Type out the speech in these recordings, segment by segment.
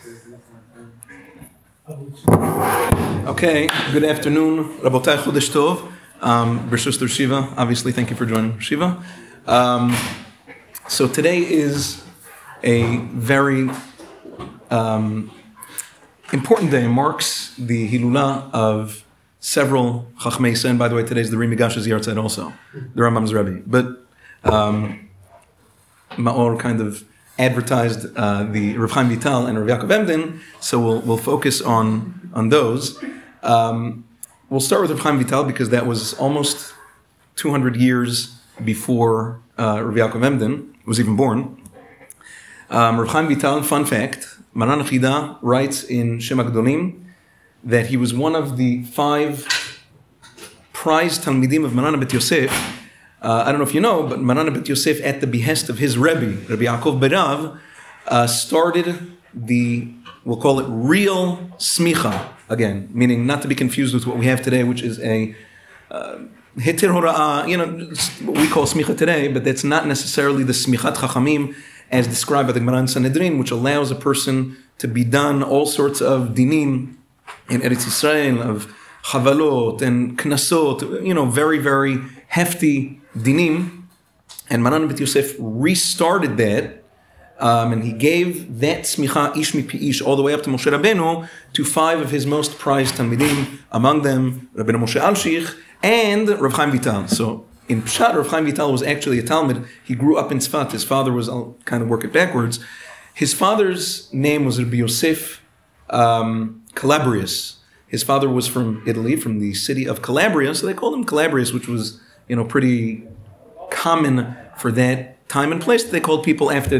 Okay, good afternoon, Rabotai Chodesh Tov. Bershus Shiva, obviously, thank you for joining Shiva. So today is a very important day. It marks the Hilula of several Chachmei Yisrael. And by the way, today's the Ri Migash's Yartzeit also, the Rambam's Rebbe. But Maor kind of advertised the Rav Chaim Vital and Rav Yaakov Emden, so we'll focus on those. We'll start with Rav Chaim Vital because that was almost 200 years before Rav Yaakov Emden was even born. Rav Chaim Vital, fun fact, Maran Chida writes in Shem HaGedolim that he was one of the 5 prized Talmidim of Maran Bet Yosef. I don't know if you know, but Maran Bet Yosef, at the behest of his Rebbe, Rabbi Yaakov Berav, started we'll call it real smicha, again, meaning not to be confused with what we have today, which is a heter hora'ah, what we call smicha today, but that's not necessarily the smichat chachamim as described by the Gemara in Sanhedrin, which allows a person to be done all sorts of dinim in Eretz Yisrael, of chavalot and knasot, very, very hefty dinim, and Maran Bet Yosef restarted that, and he gave that smicha ish mipi ish all the way up to Moshe Rabbeinu to 5 of his most prized talmidim, among them Rabbeinu Moshe Alshich and Rav Chaim Vital. So in Pshat, Rav Chaim Vital was actually a Talmud. He grew up in Tzfat. His father was, I'll kind of work it backwards. His father's name was Rabbi Yosef Calabrius. His father was from Italy, from the city of Calabria, so they called him Calabrius, which was pretty common for that time and place. They called people after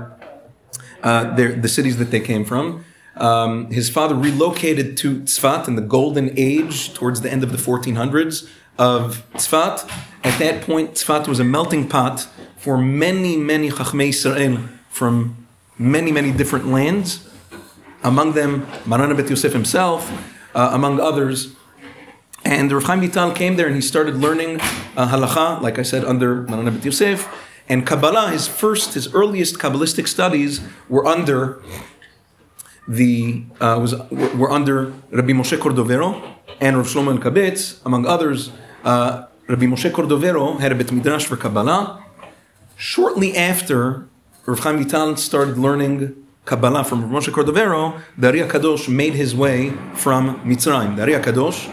the cities that they came from. His father relocated to Tzfat in the golden age towards the end of the 1400s of Tzfat. At that point, Tzfat was a melting pot for many, many Chachmei Yisrael from many, many different lands. Among them, Maran Bet Yosef himself, among others. And Rav Chaim Vital came there and he started learning halacha, like I said, under Maran Bet Yosef. And Kabbalah, his earliest Kabbalistic studies were under Rabbi Moshe Cordovero and Rav Shlomo Elkabetz, among others. Rabbi Moshe Cordovero had a Bet Midrash for Kabbalah. Shortly after Rav Chaim Vital started learning Kabbalah from Rav Moshe Cordovero, the Ari HaKadosh made his way from Mitzrayim. The Ari HaKadosh,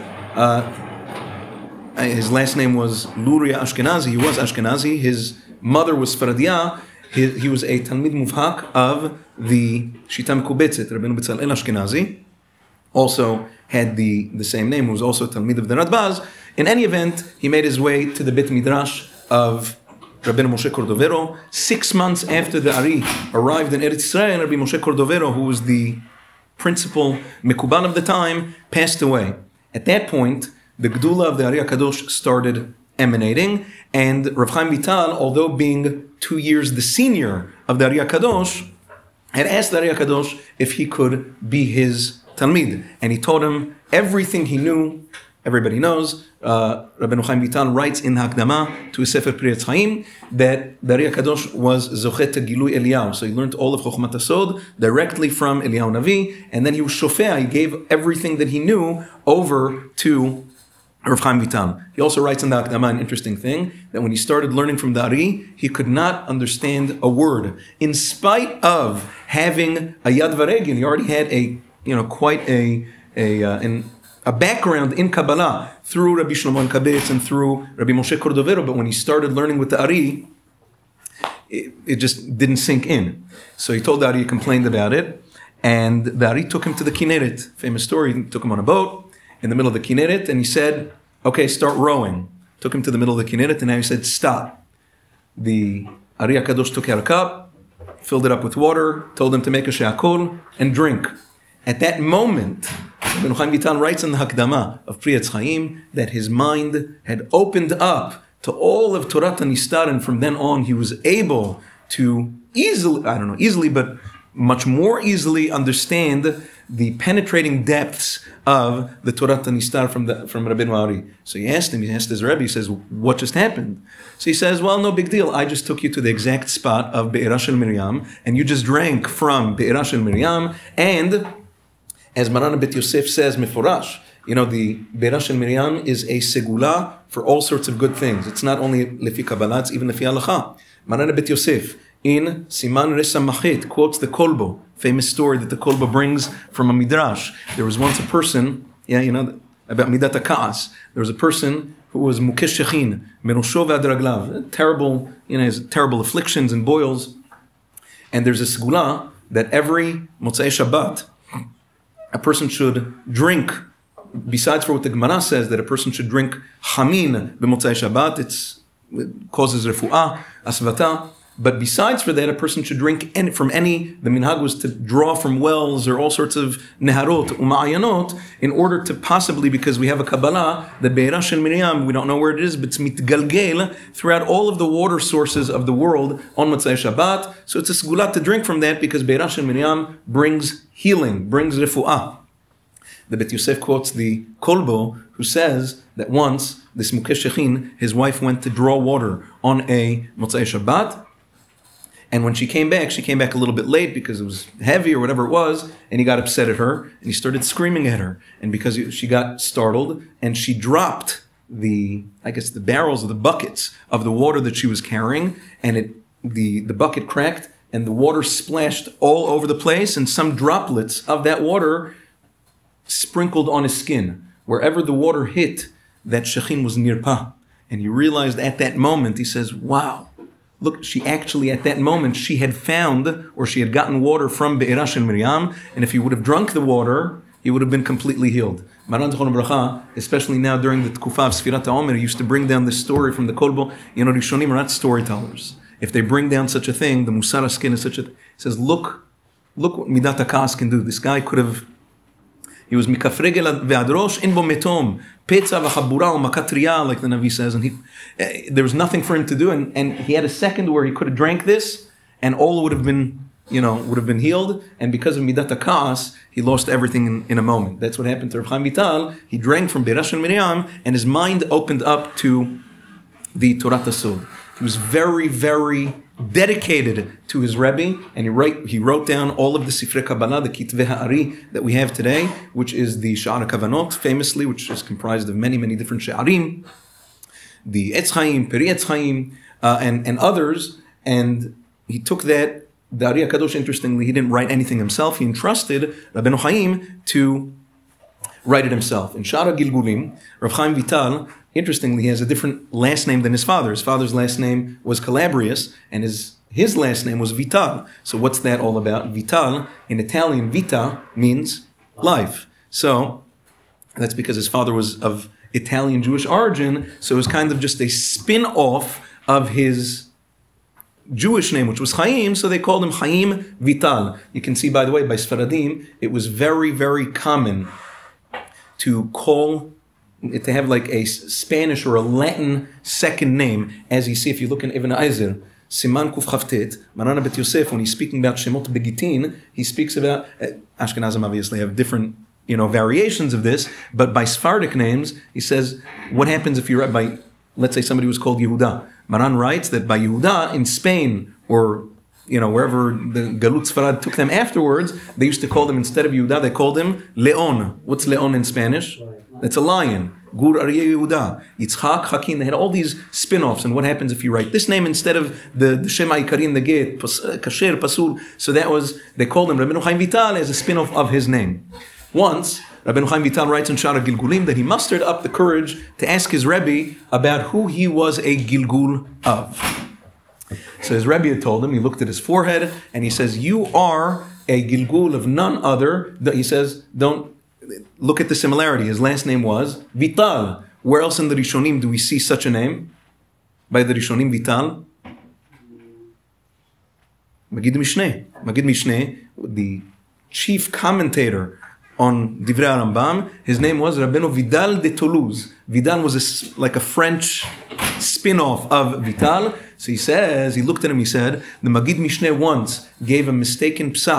his last name was Luria Ashkenazi. He was Ashkenazi. His mother was Sfaradia. He was a Talmid Muvhak of the Shita Mekubetzet, Rabbeinu Betzalel Ashkenazi. Also had the same name, who was also a Talmid of the Radbaz. In any event, he made his way to the Bet Midrash of Rabbeinu Moshe Cordovero. 6 months after the Ari arrived in Eretz Yisrael, Rabbi Moshe Cordovero, who was the principal Mekuban of the time, passed away. At that point, the Gedula of the Ari HaKadosh started emanating, and Rav Chaim Vital, although being 2 years the senior of the Ari HaKadosh, had asked the Ari HaKadosh if he could be his Talmid, and he taught him everything he knew. Everybody knows, Rabbeinu Chaim Vital writes in Hakdama to his Sefer Pri Etz Chaim that the Ari HaKadosh was Zochet Gilui Eliyahu. So he learned all of Chochmat HaSod directly from Eliyahu Navi, and then he was Shofea. He gave everything that he knew over to Rav Chaim Vital. He also writes in the Hakdama an interesting thing, that when he started learning from the Ari, he could not understand a word. In spite of having a Yad Varegin, he already had quite a background in Kabbalah through Rabbi Shlomo Elkabetz and through Rabbi Moshe Cordovero, but when he started learning with the Ari, it just didn't sink in. So he told the Ari, he complained about it, and the Ari took him to the Kinneret. Famous story, he took him on a boat in the middle of the Kinneret, and he said, okay, start rowing. Took him to the middle of the Kinneret, and now he said, stop. The Ari HaKadosh took out a cup, filled it up with water, told him to make a she'akol, and drink. At that moment, Rabbeinu Chaim Vital writes in the Hakdama of Pri Etz Chaim that his mind had opened up to all of Torah Nistar, and from then on he was able to easily, but much more easily understand the penetrating depths of the Torah Nistar from Rabbeinu Ari. So he asked his Rebbe, he says, what just happened? So he says, well, no big deal. I just took you to the exact spot of Be'erah Shel Miriam, and you just drank from Be'erah Shel Miriam, and as Maran Bet Yosef says, Meforash, the Be'erah Shel Miriam is a segula for all sorts of good things. It's not only lefi Kabbalah, it's even lefi halacha. Maran Bet Yosef in Siman Resh Samachet quotes the Kolbo, famous story that the Kolbo brings from a midrash. There was once a person, about Midat HaKa'as. There was a person who was Mukesh Shechin, Merosho V'ad Raglav, terrible, has terrible afflictions and boils. And there's a segula that every Motzei Shabbat, a person should drink, besides for what the Gemara says, that a person should drink Hamin b'Motzei Shabbat, it causes refu'ah, asvata. But besides for that, a person should drink the minhag was to draw from wells or all sorts of neharot, uma'ayanot, in order to possibly, because we have a Kabbalah, the Be'erah Shel Miriam, we don't know where it is, but it's mitgalgel throughout all of the water sources of the world on Motzei Shabbat. So it's a segulat to drink from that because Be'erah Shel Miriam brings healing, brings refu'ah. The Bet Yosef quotes the Kolbo, who says that once, this Mukesh Shechin, his wife went to draw water on a Motzei Shabbat, and when she came back a little bit late because it was heavy or whatever it was, and he got upset at her, and he started screaming at her. And because she got startled, and she dropped the barrels or the buckets of the water that she was carrying, and the bucket cracked, and the water splashed all over the place, and some droplets of that water sprinkled on his skin. Wherever the water hit, that Shechin was nirpa. And he realized at that moment, he says, wow, look, she actually, at that moment, she had found, or she had gotten water from Be'erah Shel Miriam, and if he would have drunk the water, he would have been completely healed. Maran Zichrono Bracha, especially now during the Tkufa of Sfirat HaOmer, he used to bring down this story from the Kolbo. Rishonim are not storytellers. If they bring down such a thing, the Musar HaSkin is he says, look what Midat HaKa'as can do. This guy could have, he was mikafregel ve'adrosh in bo metom, petza v'chabura u'makatriya, like the Navi says, and there was nothing for him to do, and he had a second where he could have drank this, and all would have been healed, and because of Midat HaKa'as, he lost everything in a moment. That's what happened to Rav Chaim Vital. He drank from Be'erah Shel Miriam, and his mind opened up to the Torah Tasod. He was very, very dedicated to his Rebbe, and he wrote down all of the Sifrei Kabbalah, the Kitvei Ha'ari that we have today, which is the Sha'ar HaKavanot, famously, which is comprised of many, many different Sha'arim, the Etz Chaim, Peri Etz Chaim, and others, and he took that. The Ari HaKadosh, interestingly, he didn't write anything himself. He entrusted Rabbeinu Chaim to write it himself. In Sha'ar HaGilgulim, Rav Chaim Vital, interestingly, he has a different last name than his father. His father's last name was Calabrius, and his last name was Vital. So what's that all about? Vital, in Italian, vita means life. So that's because his father was of Italian Jewish origin, so it was kind of just a spin-off of his Jewish name, which was Chaim, so they called him Chaim Vital. You can see, by the way, by Sfaradim, it was very, very common to have like a Spanish or a Latin second name, as you see if you look in Ibn Ezer, Siman Kuf Chavtet, Maran Bet Yosef, when he's speaking about Shemot Begitin, he speaks about, Ashkenazim obviously have different variations of this, but by Sephardic names, he says, what happens if you're by, let's say somebody was called Yehuda. Maran writes that by Yehuda in Spain, or wherever the Galut Sfarad took them afterwards, they used to call them, instead of Yehuda, they called him Leon. What's Leon in Spanish? That's a lion. Gur Aryeh Yehuda. Yitzchak, Hakim, they had all these spin-offs. And what happens if you write this name instead of the Shema Ikarim, the Get, Kasher, Pasul? So they called him Rabbeinu Chaim Vital as a spin-off of his name. Once, Rabbeinu Chaim Vital writes in Sha'ar HaGilgulim that he mustered up the courage to ask his Rebbe about who he was a Gilgul of. So his Rebbe had told him, he looked at his forehead, and he says, you are a Gilgul of none other. He says, don't look at the similarity. His last name was Vital. Where else in the Rishonim do we see such a name? By the Rishonim, Vital? Magid Mishneh. Magid Mishneh, the chief commentator on Divrei Rambam, his name was Rabbeinu Vidal de Toulouse. Vidal was like a French spin-off of Vital. So he looked at him, he said, the Magid Mishneh once gave a mistaken psak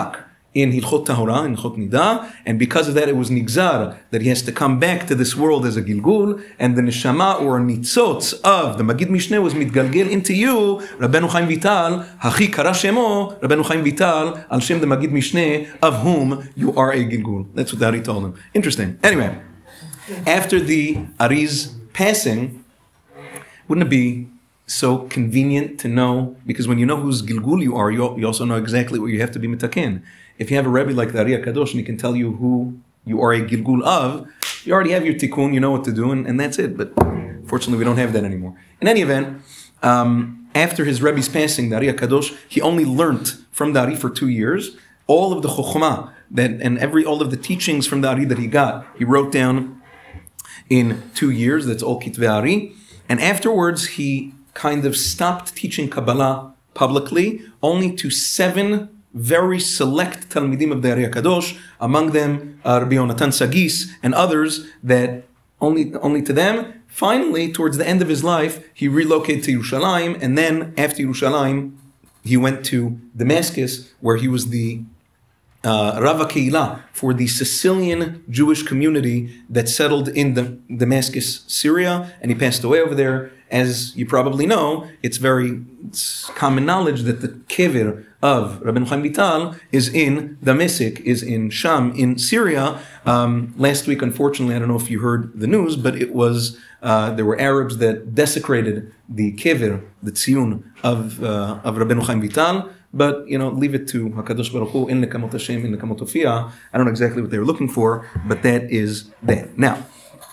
in Hilchot Tahora, in Hilchot Nida, and because of that it was nigzar, that he has to come back to this world as a Gilgul, and the neshama or nitzotz of the Magid Mishneh was mitgalgel into you, Rabbeinu Chaim Vital, Hachi Kara Shemo, Rabbeinu Chaim Vital, al Shem the Magid Mishneh, of whom you are a Gilgul. That's what the Ari told him. Interesting. Anyway, after the Ari's passing, wouldn't it be so convenient to know, because when you know whose Gilgul you are, you also know exactly what you have to be mitaken. If you have a Rebbe like the Ari HaKadosh and he can tell you who you are a Gilgul of, you already have your tikkun, you know what to do, and that's it. But fortunately, we don't have that anymore. In any event, after his Rebbe's passing, the Ari HaKadosh, he only learnt from the Ari for 2 years. All of the chokhmah all of the teachings from the Ari that he got, he wrote down in 2 years. That's all Kitvei Ari. And afterwards, he kind of stopped teaching Kabbalah publicly, only to 7 very select Talmidim of the Ari HaKadosh, among them Rabbi Yonatan Sagis and others, that only to them. Finally, towards the end of his life, he relocated to Yerushalayim, and then after Yerushalayim, he went to Damascus, where he was the Rav HaKeilah for the Sicilian Jewish community that settled in Damascus, Syria, and he passed away over there. As you probably know, it's common knowledge that the kever of Rabbeinu Chaim Vital is in Damascus, is in Sham, in Syria. Last week, unfortunately, I don't know if you heard the news, but it was there were Arabs that desecrated the kever, the tziyun of Rabbeinu Chaim Vital. But leave it to Hakadosh Baruch Hu. In lekamot Hashem, in lekamot Ofia. I don't know exactly what they were looking for, but that is that. Now,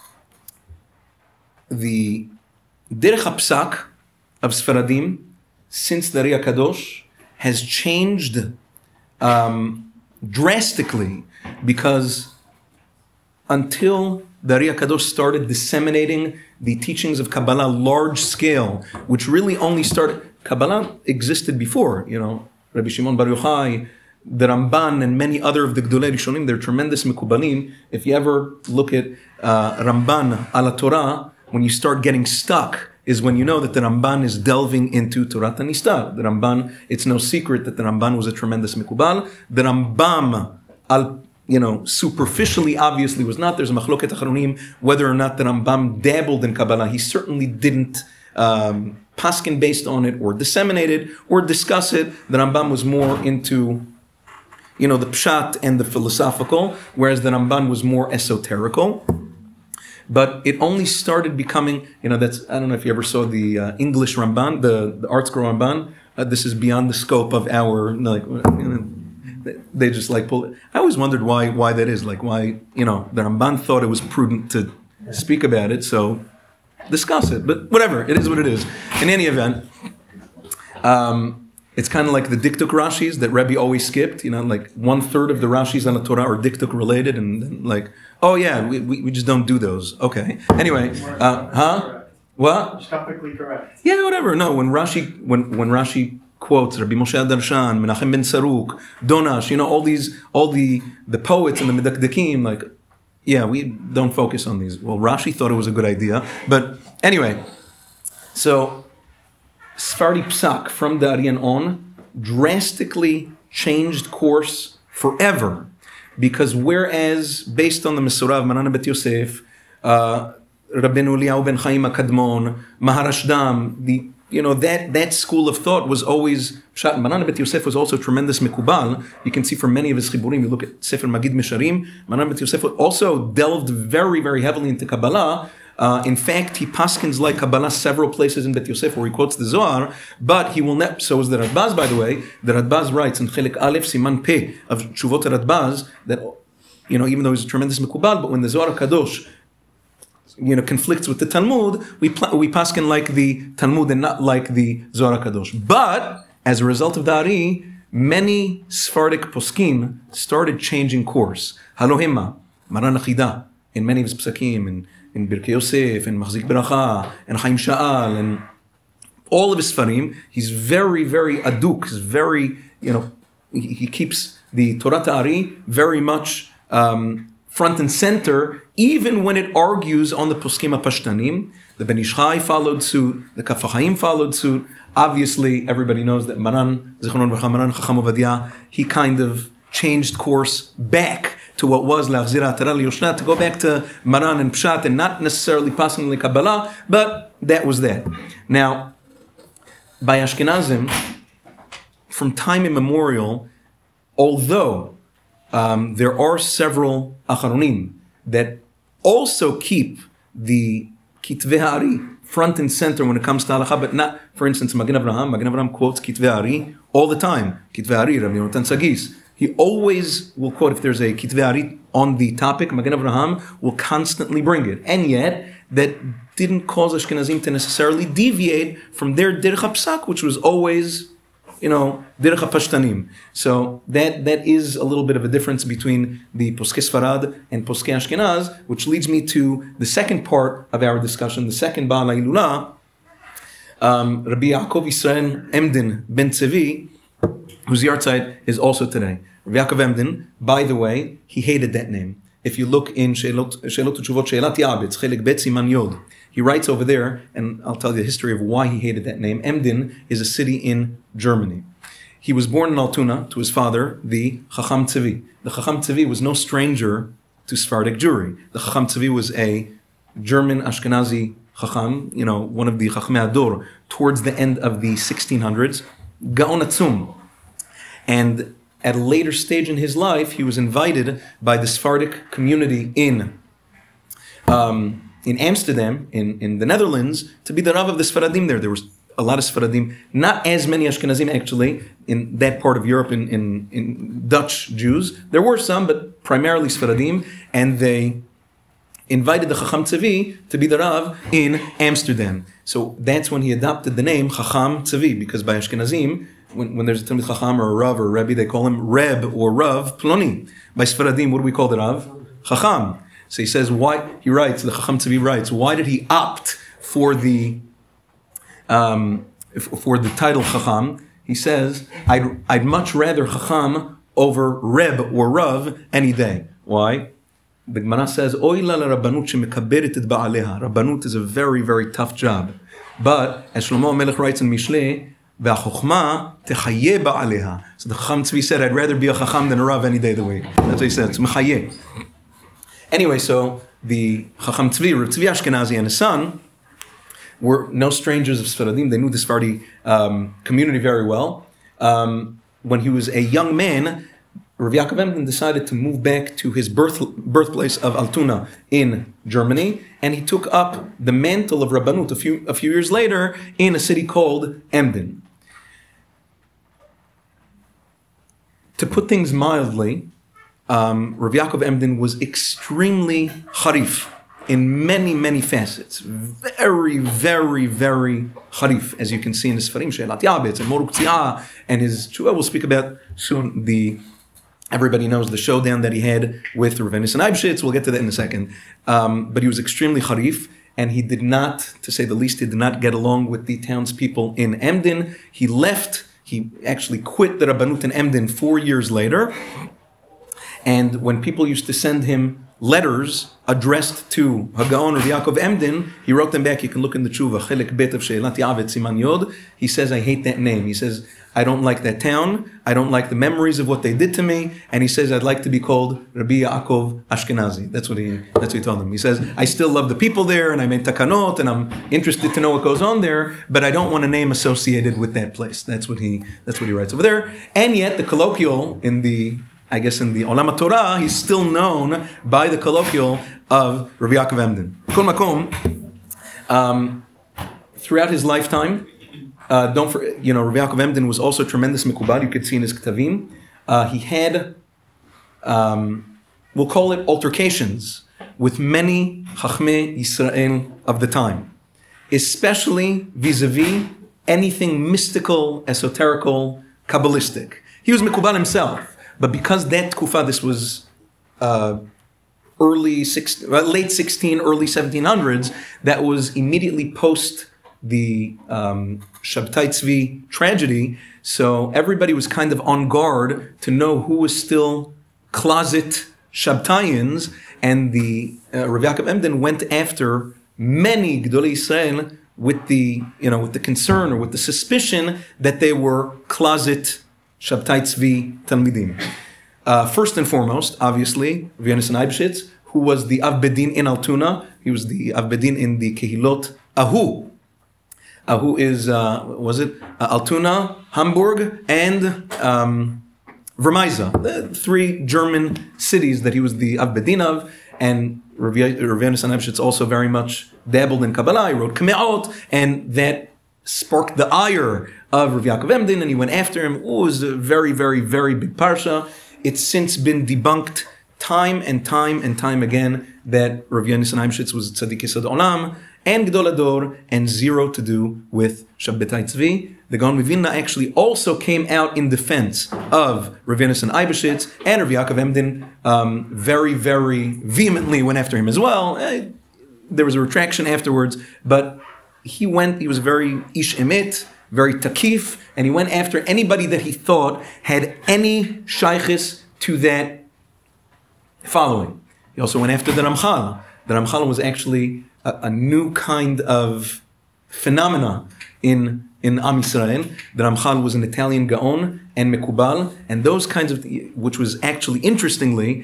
the Derech HaPsak of Sfaradim since the Ari HaKadosh has changed drastically, because until the Ari HaKadosh started disseminating the teachings of Kabbalah large scale, which really only started. Kabbalah existed before, Rabbi Shimon Bar Yochai, the Ramban, and many other of the Gdolei Rishonim. They're tremendous mikubalim. If you ever look at Ramban ala Torah, when you start getting stuck, is when you know that the Ramban is delving into Torah Nistar. The Ramban, it's no secret that the Ramban was a tremendous mikubal. The Rambam, superficially, obviously was not. There's a machloket acharonim whether or not the Rambam dabbled in Kabbalah. He certainly didn't paskin based on it, or disseminate it, or discuss it. The Rambam was more into, the pshat and the philosophical, whereas the Ramban was more esoterical. But it only started becoming, I don't know if you ever saw the English Ramban, the ArtScroll Ramban. This is beyond the scope of our, they just pull it. I always wondered why that is, why, the Ramban thought it was prudent to speak about it, so discuss it. But whatever, it is what it is. In any event, it's kind of like the Diktuk Rashis that Rebbe always skipped, 1/3 of the Rashis on the Torah are Diktuk related, and oh yeah, we just don't do those. Okay. Anyway, what? Topically correct. Yeah, whatever. No, when Rashi quotes Rabbi Moshe Darshan, Menachem ben Saruk, Donash, all the poets and the Medakdekim, yeah, we don't focus on these. Well, Rashi thought it was a good idea, but anyway, so Sfardi Psak from the Ari on drastically changed course forever, because whereas based on the Mesorah of Maran Bet Yosef, Rabbeinu Eliyahu ben Chaim HaKadmon, Maharashdam, that school of thought was always Pshat. Maran Bet Yosef was also tremendous mikubal. You can see from many of his chiburim. You look at Sefer Magid Mesharim. Maran Bet Yosef also delved very, very heavily into Kabbalah. In fact, he paskins like Kabbalah several places in Bet Yosef where he quotes the Zohar, but he will not. So is the Radbaz, by the way. The Radbaz writes in Chelik Aleph Siman Peh of Tshuvot Radbaz that even though he's a tremendous mikubal, but when the Zohar Kadosh conflicts with the Talmud, we paskin like the Talmud and not like the Zohar Kadosh. But as a result of the Ari, many Sephardic poskim started changing course. Halohema, Maran Achida, in many of his psakim, in Birkei Yosef, in Machzik Beracha, and Chaim Sha'al, and all of his Sfarim, he's very, very aduk. He's very, he keeps the Torah Ari very much front and center, even when it argues on the Poskim HaPashtanim. The Ben Ish Chai followed suit, the Kaf HaChaim followed suit. Obviously, everybody knows that Maran, Zichronon V'cha, Maran Chacham Ovadia, he kind of changed course back to what was Lachzira Atara Liyoshna, to go back to Maran and Pshat, and not necessarily passing the Kabbalah, but that was that. Now, by Ashkenazim, from time immemorial, although there are several Acharonim that also keep the Kitvei Hari front and center when it comes to halacha, but not, for instance, Magen Avraham quotes Kitvei Hari all the time. Kitvei Hari, Rabbi Yonatan Sagis. He always will quote, if there's a Kitvei Hari on the topic, Magen Avraham will constantly bring it. And yet, that didn't cause Ashkenazim to necessarily deviate from their Derech HaPsak, which was always, Derech HaPashtanim. So that is a little bit of a difference between the Poskei Sfarad and Poskei Ashkenaz, which leads me to the second part of our discussion, the second Baal HaIlula, Rabbi Yaakov Yisrael Emden Ben Tzevi, whose yahrzeit is also today. Rabbi Yaakov Emden, by the way, he hated that name. If you look in Sheilot Utshuvot Sheilat Ya'abetz, Chelik Bet Siman Yod, he writes over there, and I'll tell you the history of why he hated that name. Emden is a city in Germany. He was born in Altoona to his father, the Chacham Tzvi. The Chacham Tzvi was no stranger to Sephardic Jewry. The Chacham Tzvi was a German Ashkenazi Chacham, one of the Chachmei Ador, towards the end of the 1600s, Gaon Atzum. And at a later stage in his life, he was invited by the Sephardic community in Amsterdam, in the Netherlands, to be the Rav of the Sfaradim there. There was a lot of Sfaradim, not as many Ashkenazim actually, in that part of Europe, in Dutch Jews. There were some, but primarily Sfaradim, and they invited the Chacham Tzvi to be the Rav in Amsterdam. So that's when he adopted the name Chacham Tzvi, because by Ashkenazim, when there's a Talmid Chacham or a Rav or a Rebbe, they call him Reb or Rav Ploni. By Sfaradim, what do we call the Rav? Chacham. So he says, why? He writes, the Chacham Tzvi writes, why did he opt for the title Chacham? He says, I'd much rather Chacham over Reb or Rav any day. Why? The Gemara says, Oy la Rabbanut shemekaberet et ba'aleha. Rabbanut is a very, very tough job. But, as Shlomo HaMelech writes in Mishlei, V'achokma techayeh ba'aleha. So the Chacham Tzvi said, I'd rather be a Chacham than a Rav any day of the week. That's what he said. It's mechayeh. Anyway, so the Chacham Tzvi, Rav Tzvi Ashkenazi and his son, were no strangers of Sfaradim. They knew the Sephardi community very well. When he was a young man, Rav Yaakov Emden decided to move back to his birthplace of Altoona in Germany, and he took up the mantle of Rabbanut a few years later in a city called Emden. To put things mildly, Rav Yaakov Emden was extremely harif in many, many facets. Very, very, very harif, as you can see in his Sfarim, Sheilat Ya'abetz and Moruk Tzia, and his Tshuva. We'll speak about soon everybody knows the showdown that he had with Rav Nissen Eibshitz. We'll get to that in a second. But he was extremely harif, and he did not, to say the least, he did not get along with the townspeople in Emden. He actually quit the Rabbanut in Emden 4 years later. And when people used to send him letters addressed to Hagaon Rav Yaakov Emden, he wrote them back. You can look in the Tshuva, Chelik Bet of Sheilat Ya'abetz Siman Yod. He says, I hate that name. He says, I don't like that town. I don't like the memories of what they did to me. And he says, I'd like to be called Rabbi Yaakov Ashkenazi. That's what he told them. He says, I still love the people there, and I made takanot, and I'm interested to know what goes on there, but I don't want a name associated with that place. That's what he writes over there. And yet, the colloquial in the Olam HaTorah, he's still known by the colloquial of Rabbi Yaakov Emden. Kol makom, throughout his lifetime, Rabbi Yaakov Emden was also a tremendous mikubad. You could see in his ketavim. He had, we'll call it altercations, with many Chachmei Yisrael of the time, especially vis-a-vis anything mystical, esoterical, Kabbalistic. He was mikubad himself. But because that kufa, this was late 16, early 1700s, that was immediately post the Shabtai Tzvi tragedy. So everybody was kind of on guard to know who was still closet Shabtayans. And the Rav Yaakov Emden went after many Gdolei Yisrael with the concern or with the suspicion that they were closet Shabtai Tzvi Talmidim. First and foremost, obviously, Rav Yonasan Eibeshitz, who was the Av Bedin in Altoona. He was the Av Bedin in the Kehilot Ahu. Ahu is, Altoona, Hamburg, and Vermaisa, the three German cities that he was the Av Bedin of. And Rav Yonasan Eibeshitz also very much dabbled in Kabbalah. He wrote Kameot, and that sparked the ire of Rav Yaakov Emden, and he went after him. It was a very, very, very big parsha. It's since been debunked time and time again that Rav Yonasan Eibeshitz was Tzaddik Yesod Olam and Gedol Ador, and zero to do with Shabbatai Tzvi. The Gaon Mivilna actually also came out in defense of Rav Yonasan Eibeshitz, and Rav Yaakov Emden very, very vehemently went after him as well. There was a retraction afterwards, but he was very ish emet, very takif, and he went after anybody that he thought had any shaykhis to that following. He also went after the Ramchal. The Ramchal was actually a new kind of phenomena in Am Yisrael. The Ramchal was an Italian Gaon and Mekubal, and those kinds of, which was actually interestingly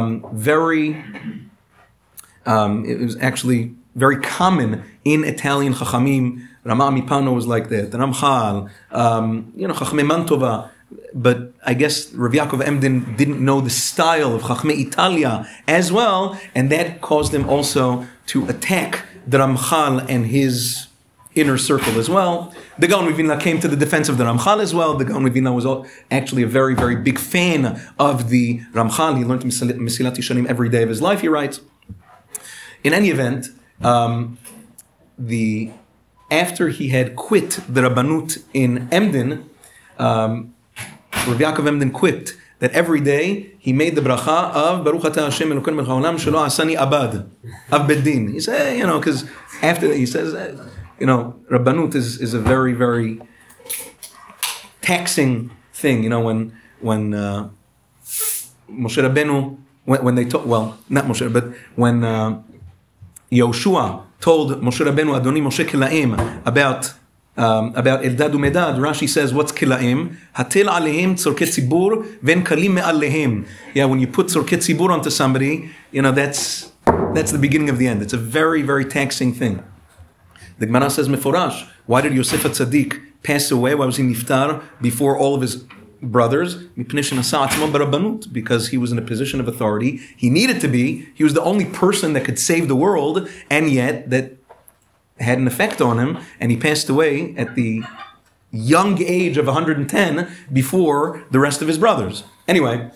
it was actually very common in Italian Chachamim. Rama Amipano was like that. The Ramchal, Chachmei Mantova. But I guess Rav Yaakov Emden didn't know the style of Chachmei Italia as well, and that caused him also to attack the Ramchal and his inner circle as well. The Gaon Mivilna came to the defense of the Ramchal as well. The Gaon Mivilna was actually a very, very big fan of the Ramchal. He learned Mesilat Yesharim every day of his life, he writes. In any event, after he had quit the Rabbanut in Emden, Rav Yaakov Emden quipped that every day he made the bracha of Baruch Atah Hashem Elokeinu melech haolam shelo asani abad, Av Bedin. He said, because after that he says, Rabbanut is a very, very taxing thing. When Moshe Rabbeinu, when they told, well, not Moshe, but when Yehoshua told Moshe Rabbeinu, Adoni Moshe Kilaim, about Eldad uMedad, Rashi says, what's Kilaim? Hatel alehem tzorkei tzibur ven kalim me'alehem. Yeah, when you put tzorkei tzibur onto somebody, that's the beginning of the end. It's a very, very taxing thing. The Gemara says, Meforash, why did Yosef HaTzadik pass away? Why was he niftar before all of his brothers? Because he was in a position of authority. He needed to be. He was the only person that could save the world, and yet that had an effect on him, and he passed away at the young age of 110 before the rest of his brothers. Anyway,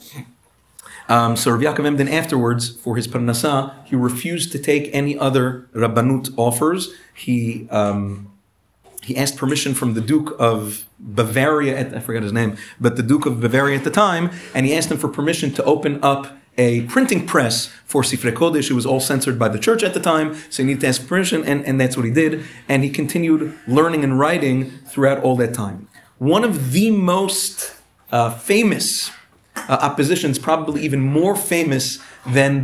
so Rav Yaakov Emden afterwards, for his parnasah, he refused to take any other Rabbanut offers. He asked permission from the Duke of Bavaria, I forgot his name, but the Duke of Bavaria at the time, and he asked him for permission to open up a printing press for Sifrei Kodesh. It was all censored by the church at the time, so he needed to ask permission, and that's what he did. And he continued learning and writing throughout all that time. One of the most famous oppositions, probably even more famous than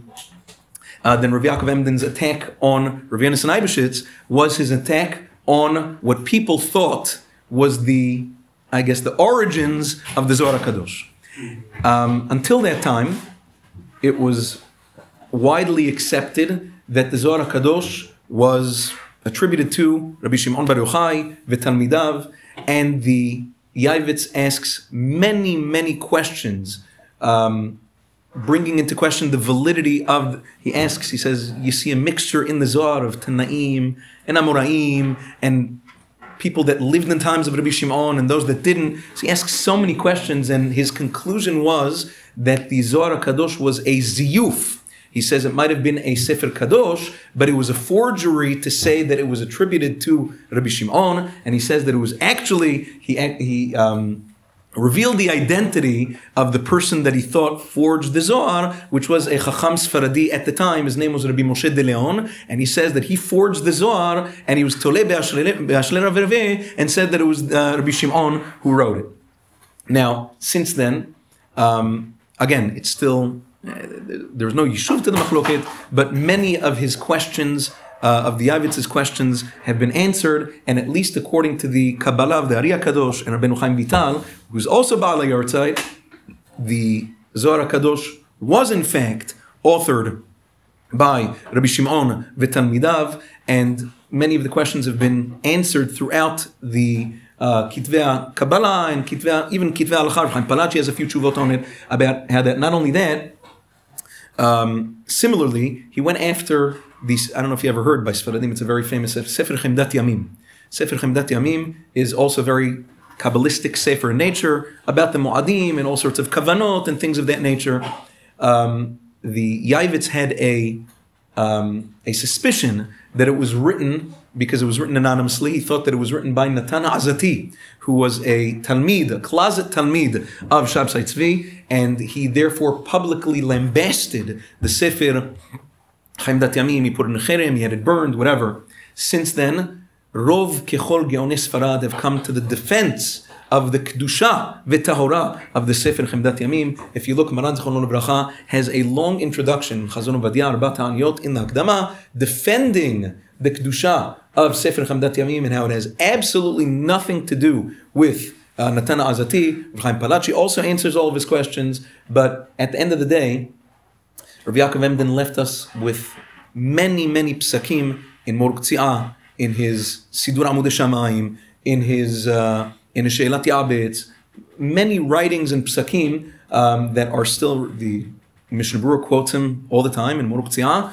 Rav Yaakov Emden's attack on Rav Yonasan Eibeshitz, was his attack on what people thought was the origins of the Zohar HaKadosh. Until that time, it was widely accepted that the Zohar HaKadosh was attributed to Rabbi Shimon Bar Yochai, V'Talmidav, and the Yavitz asks many, many questions, bringing into question the validity of, he says, you see a mixture in the Zohar of Tanaim and Amoraim, and people that lived in times of Rabbi Shimon and those that didn't. So he asks so many questions, and his conclusion was that the Zohar HaKadosh was a ziyuf. He says it might have been a Sefer Kadosh, but it was a forgery to say that it was attributed to Rabbi Shimon, and he says that it was actually, he revealed the identity of the person that he thought forged the Zohar, which was a Chacham Sfaradi at the time. His name was Rabbi Moshe de Leon, and he says that he forged the Zohar, and he was Toleh Be'ashlei Rav Reveh, and said that it was Rabbi Shimon who wrote it. Now, since then, again, it's still, there's no yishuv to the machloket, but many of his questions, of the Yavitz's questions, have been answered, and at least according to the Kabbalah of the Ari HaKadosh and Rabbeinu Chaim Vital, who's also Ba'al HaYartzeit, the Zohar HaKadosh was in fact authored by Rabbi Shimon v'Talmidav, and many of the questions have been answered throughout the Kitvei Kabbalah and even Kitvei Halacha. Chaim Palachi has a few tshuvot on it about how that. Not only that, similarly, he went after these. I don't know if you ever heard by Sfaradim. It's a very famous Sefer Chemdat Yamim. Sefer Chemdat Yamim is also very Kabbalistic sefer in nature about the Mu'adim and all sorts of kavanot and things of that nature. The Yavitz had a suspicion that it was written, because it was written anonymously, he thought that it was written by Natan Azati, who was a Talmid, a closet Talmid of Shabsai Tzvi, and he therefore publicly lambasted the Sefer Chemdat Yamim. He put it in a cherem, he had it burned, whatever. Since then, Rov Kechol Geonei Sfarad have come to the defense of the Kedusha v'Tahora of the Sefer Chemdat Yamim. If you look, Maran Zichrono Livracha has a long introduction, Chazon Ovadia, Arba Ta'aniyot, in the Akdama, defending the Kedusha of Sefer Chemdat Yamim and how it has absolutely nothing to do with Natan Azati. Chaim Palachi also answers all of his questions, but at the end of the day, Rav Yaakov Emden left us with many, many psakim in Moruk Tzi'ah, in his Sidur Amud Shamayim, in his Sheilat Yabetz, many writings and psakim that are still, the Mishnah Berurah quotes him all the time in Moruk Tzi'ah.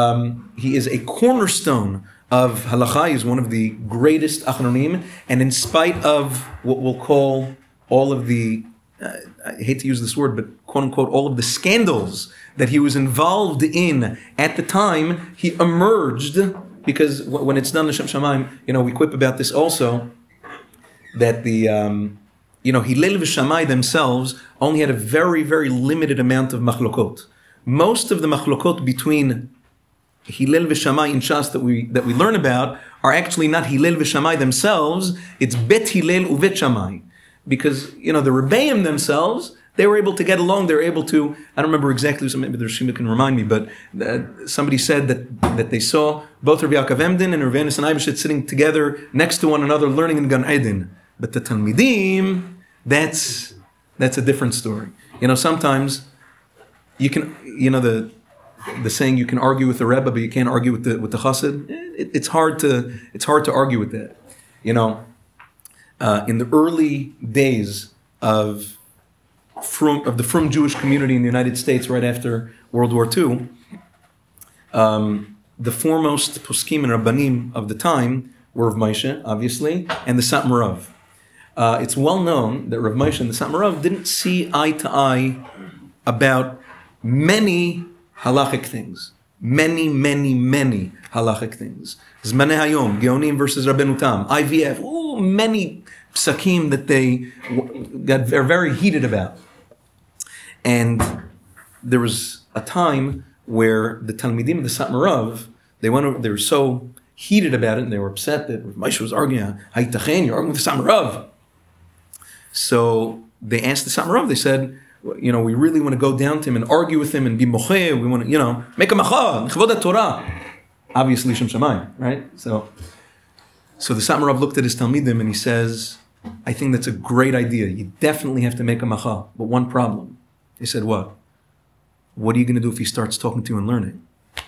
He is a cornerstone of halacha. He is one of the greatest achronim, and in spite of what we'll call all of the, I hate to use this word, but quote unquote, all of the scandals that he was involved in at the time, he emerged. Because when it's done l'shem shamayim, we quip about this also, that the Hillel v'Shammai themselves only had a very, very limited amount of machlokot. Most of the machlokot between Hillel v'Shammai in Shas that we learn about are actually not Hillel v'Shammai themselves. It's Bet Hillel uvet Shammai, because the Rebbeim themselves, they were able to get along. They were able to. I don't remember exactly. So maybe the Rishima can remind me. But somebody said that they saw both Rav Yaakov Emden and Rav Yonasan Eibeshitz sitting together next to one another, learning in Gan Eden. But the Talmidim, that's a different story. Sometimes you can. The saying, you can argue with the Rebbe, but you can't argue with the Chassid. It's hard to argue with that. In the early days of the Frum Jewish community in the United States right after World War II, the foremost poskim and rabbanim of the time were Rav Moshe, obviously, and the Satmar Rav. It's well known that Rav Moshe and the Satmar Rav didn't see eye to eye about many halachic things. Many halachic things. Zmanei Hayom, Geonim versus Rabbeinu Tam, IVF, many psakim that they are very heated about. And there was a time where the Talmidim of the Satmar Rav, they were so heated about it, and they were upset that Moshe was arguing, Hayitachen, you're arguing with the Satmar Rav. So they asked the Satmar Rav, they said, we really want to go down to him and argue with him and be mocheh, we want to, make a macha, nechvod HaTorah. Obviously, Shem Shamayim, right? So the Satmar Rav looked at his Talmidim and he says, I think that's a great idea. You definitely have to make a macha, but one problem. They said, what? What are you going to do if he starts talking to you and learning?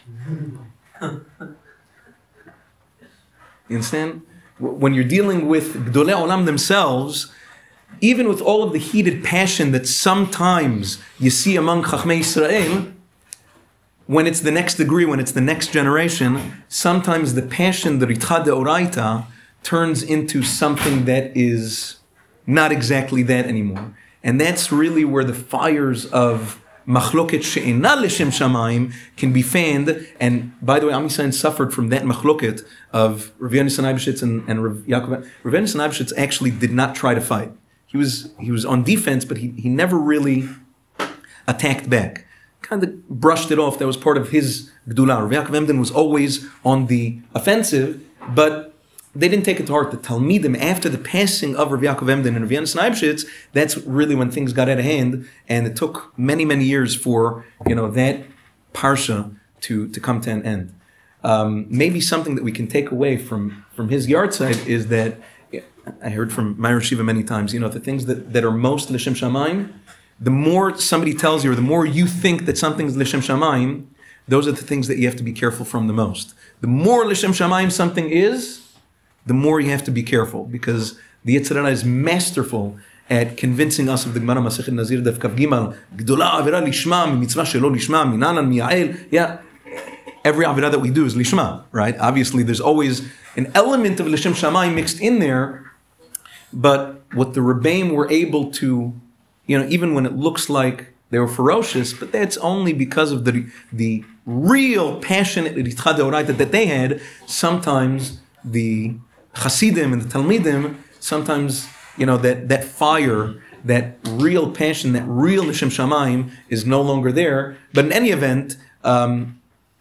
You understand? When you're dealing with Gdolei Olam themselves, even with all of the heated passion that sometimes you see among Chachmei Yisrael, when it's the next degree, when it's the next generation, sometimes the passion, the Ritcha Deoraita, turns into something that is not exactly that anymore. And that's really where the fires of machloket she'ena l'shem shamayim can be fanned. And by the way, Am Yisrael suffered from that machloket of Rav Yonasan Eibeshitz and Rav Yaakov. Rav Yonasan Eibeshitz actually did not try to fight. He was on defense, but he never really attacked back. Kind of brushed it off. That was part of his Gdula. Rav Yaakov Emden was always on the offensive, but they didn't take it to heart. The Talmidim, after the passing of Rav Yaakov Emden and Rav Yonasan Eibeshitz, that's really when things got out of hand, and it took many, many years for that parsha to come to an end. Maybe something that we can take away from his yard side is that I heard from Meir Shiva many times. The things that are most l'shem shamayim, the more somebody tells you, or the more you think that something's L'Shem Shamayim, those are the things that you have to be careful from the most. The more L'Shem Shamayim something is, the more you have to be careful, because the Yetzer Hara is masterful at convincing us of the Gemara Masechet Nazir Daf Kav Gimal, Gdola Avera Lishma, Mitzvah Shelo Lishma, Minanan Mi'ael. Yeah, every Avera that we do is Lishma, right? Obviously, there's always an element of L'Shem Shamayim mixed in there, but what the Rebbeim were able to, even when it looks like they were ferocious, but that's only because of the real passionate Ritcha Deoraita that they had. Sometimes the Hasidim and the Talmidim, sometimes, that fire, that real passion, that real L'Shem Shamayim is no longer there. But in any event, the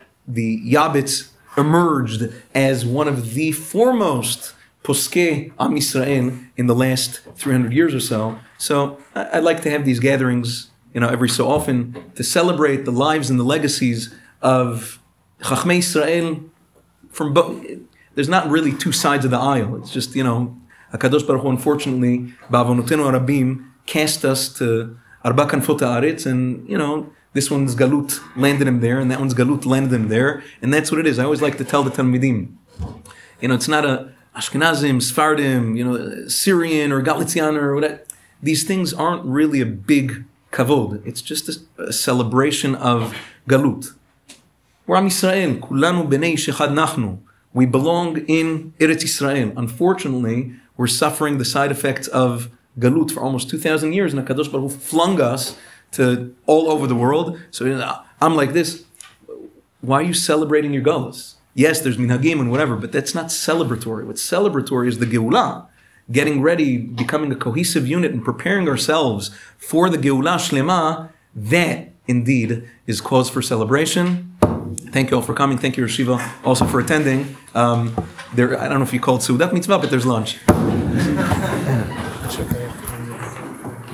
Yabitz emerged as one of the foremost Poskei Am Yisrael in the last 300 years or so. So I'd like to have these gatherings, every so often to celebrate the lives and the legacies of Chachmei Yisrael from both. There's not really two sides of the aisle. It's just, HaKadosh Baruch Hu, unfortunately, Ba'avonotenu Arabim, cast us to Arba Kanfot Haaretz, and, this one's Galut landed him there, and that one's Galut landed him there, and that's what it is. I always like to tell the Talmidim, it's not a Ashkenazim, Sfardim, Syrian or Galician or whatever. These things aren't really a big kavod. It's just a celebration of Galut. We're Am Yisrael, Kulanu B'nei Shechad Nachnu. We belong in Eretz Yisrael. Unfortunately, we're suffering the side effects of Galut for almost 2,000 years, and HaKadosh Baruch Hu flung us to all over the world. So I'm like this. Why are you celebrating your Galus? Yes, there's minhagim and whatever, but that's not celebratory. What's celebratory is the Geulah, getting ready, becoming a cohesive unit, and preparing ourselves for the Geulah Shlema. That, indeed, is cause for celebration. Thank you all for coming. Thank you, Rosh Yeshiva, also for attending. I don't know if you called Seudat Mitzvah, but there's lunch.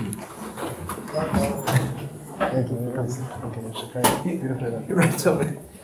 Thank you. Okay, you're right.